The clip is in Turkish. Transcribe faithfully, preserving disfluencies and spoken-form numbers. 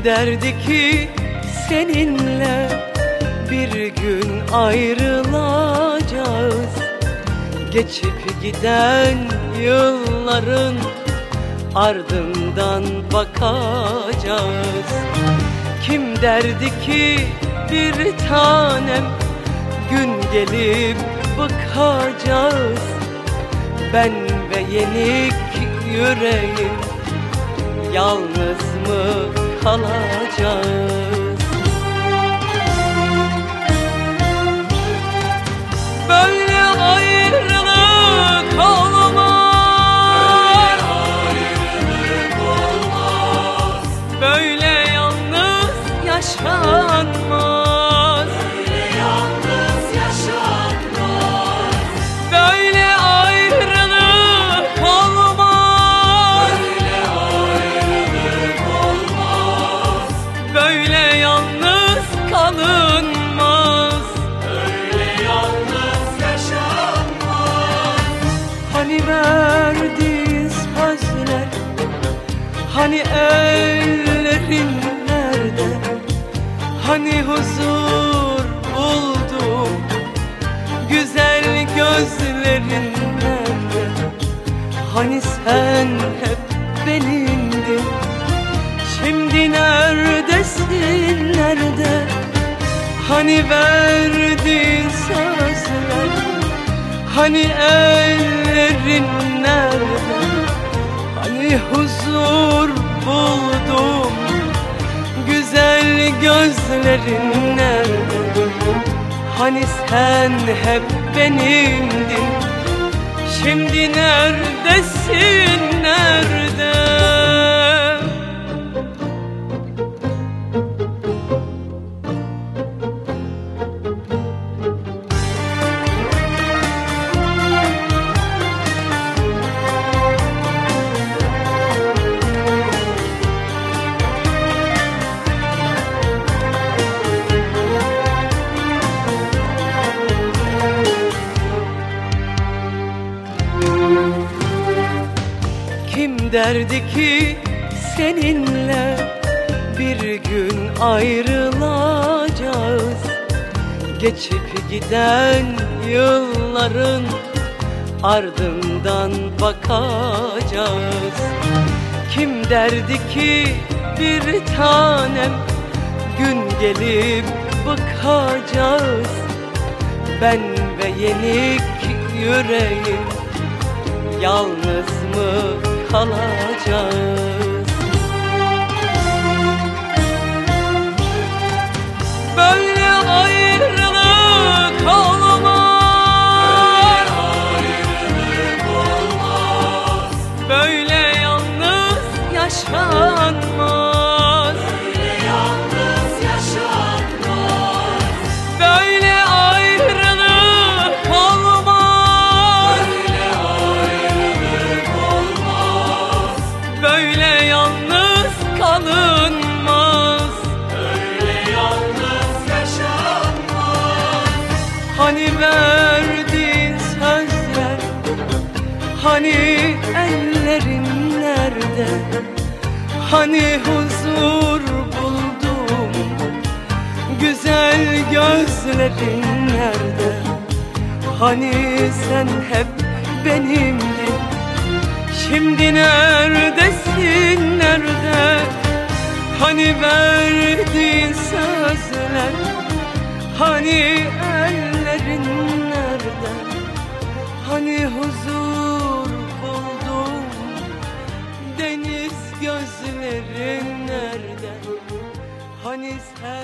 derdi ki seninle bir gün ayrılacağız? Geçip giden yılların ardından bakacağız. Kim derdi ki bir tanem gün gelip bıkacağız? Ben ve yenik yüreğim yalnız mı kalacağız? Böyle ayrılık olmaz, böyle ayrılık olmaz, böyle yalnız yaşanmaz, böyle yalnız yaşanmaz. Böyle ayrılık olmaz, böyle ayrılık olmaz, böyle yalnız kalınmaz, böyle yalnız yaşanmaz. Hani verdiğin sözler, hani ellerin nerede? Hani huzur buldum, güzel gözlerin nerede? Hani sen hep benimdin, şimdi neredesin, nerede? Hani verdiğin sözler, hani ellerin nerede? Hani huzur buldum, güzel gözlerin nerede? Hani sen hep benimdin, şimdi neredesin, nerede? Kim derdi ki seninle bir gün ayrılacağız? Geçip giden yılların ardından bakacağız. Kim derdi ki bir tanem gün gelip bıkacağız? Ben ve yenik yüreğim yalnız mı kalacağız? Böyle ayrılık olmaz, böyle ayrılık olmaz, böyle yalnız yaşanmaz, böyle yalnız yaşanmaz. Böyle ayrılık olmaz, böyle ayrılık olmaz, böyle yalnız kalınmaz, böyle yalnız yaşanmaz. Hani verdiğin sözler, hani ellerin nerede? Hani huzur buldum, güzel gözlerin nerede? Hani sen hep benimdin, şimdi neredesin, nerede? Hani verdiğin sözler, hani ellerin nerede? Hani huzur buldum, deniz gözlerin nerede? Hani sen